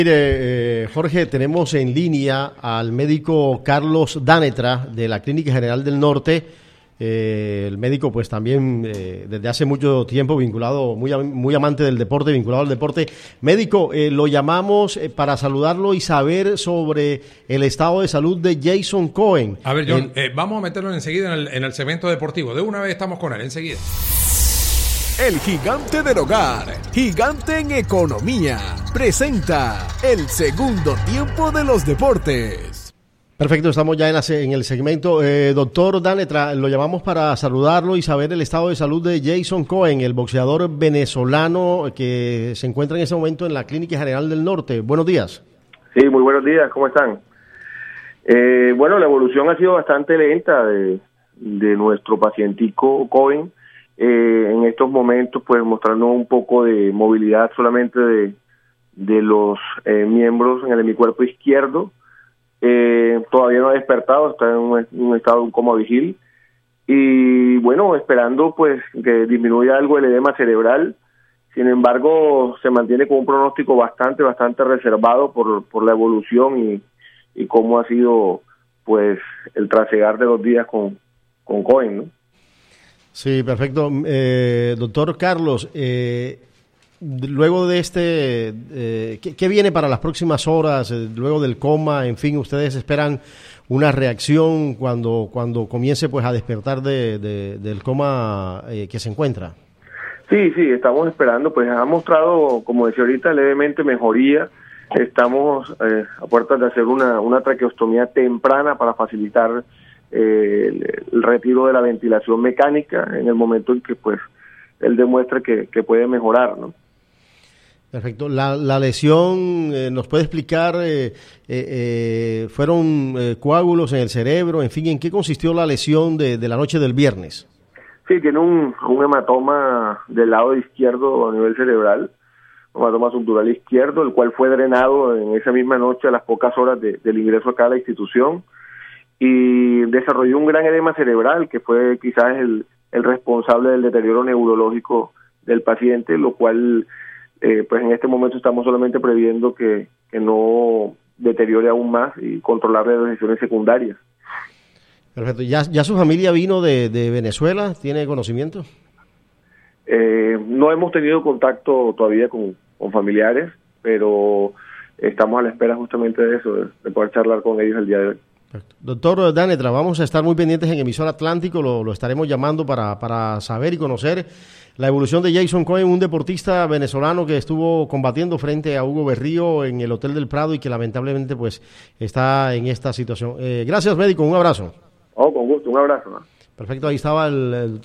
Mire, Jorge, tenemos en línea al médico Carlos Danetra de la Clínica General del Norte. El médico, pues también desde hace mucho tiempo vinculado, muy amante del deporte, vinculado al deporte. Médico, lo llamamos para saludarlo y saber sobre el estado de salud de Jason Cohen. A ver, John, vamos a meterlo enseguida en el segmento deportivo. De una vez estamos con él, enseguida. El gigante del hogar, gigante en economía, presenta el segundo tiempo de los deportes. Perfecto, estamos ya en el segmento. Doctor Danetra, lo llamamos para saludarlo y saber el estado de salud de Jason Cohen, el boxeador venezolano que se encuentra en ese momento en la Clínica General del Norte. Buenos días. Sí, muy buenos días, ¿cómo están? Bueno, la evolución ha sido bastante lenta de nuestro pacientico Cohen. En estos momentos, pues mostrando un poco de movilidad solamente de los miembros en el hemicuerpo izquierdo. Todavía no ha despertado, está en un estado de coma vigil. Y bueno, esperando pues que disminuya algo el edema cerebral. Sin embargo, se mantiene con un pronóstico bastante reservado por la evolución y cómo ha sido pues el trasegar de los días con Cohen, ¿no? Sí, perfecto. Doctor Carlos, luego de ¿qué viene para las próximas horas, luego del coma? En fin, ¿ustedes esperan una reacción cuando comience pues a despertar del coma que se encuentra? Sí, estamos esperando, pues ha mostrado, como decía ahorita, levemente mejoría. Estamos a puertas de hacer una traqueostomía temprana para facilitar el retiro de la ventilación mecánica en el momento en que pues él demuestre que puede mejorar, ¿no? Perfecto. La lesión, ¿nos puede explicar? ¿Fueron coágulos en el cerebro? En fin, ¿en qué consistió la lesión de la noche del viernes? Sí, tiene un hematoma del lado izquierdo a nivel cerebral, un hematoma subdural izquierdo, el cual fue drenado en esa misma noche a las pocas horas del ingreso acá a la institución. Y desarrolló un gran edema cerebral que fue quizás el responsable del deterioro neurológico del paciente, lo cual pues en este momento estamos solamente previendo que no deteriore aún más y controlar las lesiones secundarias. Perfecto. ¿Ya su familia vino de Venezuela? ¿Tiene conocimiento? No hemos tenido contacto todavía con familiares, pero estamos a la espera justamente de eso, de poder charlar con ellos el día de hoy. Perfecto. Doctor Danetra, vamos a estar muy pendientes en Emisora Atlántico, lo estaremos llamando para saber y conocer la evolución de Jason Cohen, un deportista venezolano que estuvo combatiendo frente a Hugo Berrío en el Hotel del Prado y que lamentablemente pues está en esta situación. Gracias, médico, un abrazo. Con gusto, un abrazo, ¿no? Perfecto, ahí estaba el